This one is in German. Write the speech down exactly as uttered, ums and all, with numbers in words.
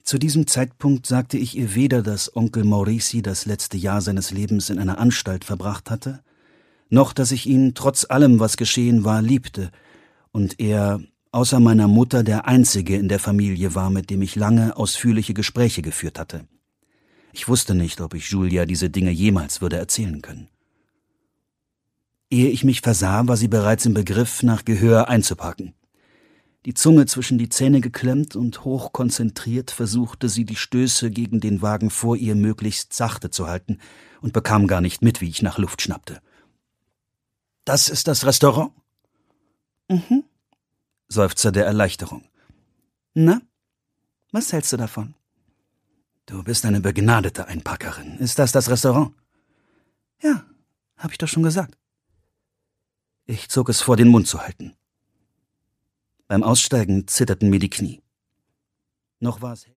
Zu diesem Zeitpunkt sagte ich ihr weder, dass Onkel Maurici das letzte Jahr seines Lebens in einer Anstalt verbracht hatte, noch dass ich ihn trotz allem, was geschehen war, liebte und er außer meiner Mutter der Einzige in der Familie war, mit dem ich lange, ausführliche Gespräche geführt hatte. Ich wusste nicht, ob ich Julia diese Dinge jemals würde erzählen können. Ehe ich mich versah, war sie bereits im Begriff, nach Gehör einzupacken. Die Zunge zwischen die Zähne geklemmt und hochkonzentriert versuchte sie, die Stöße gegen den Wagen vor ihr möglichst sachte zu halten und bekam gar nicht mit, wie ich nach Luft schnappte. »Das ist das Restaurant?« »Mhm«, Seufzer der Erleichterung. »Na, was hältst du davon?« »Du bist eine begnadete Einpackerin. Ist das das Restaurant?« »Ja, hab ich doch schon gesagt.« Ich zog es vor, den Mund zu halten. Beim Aussteigen zitterten mir die Knie. Noch war es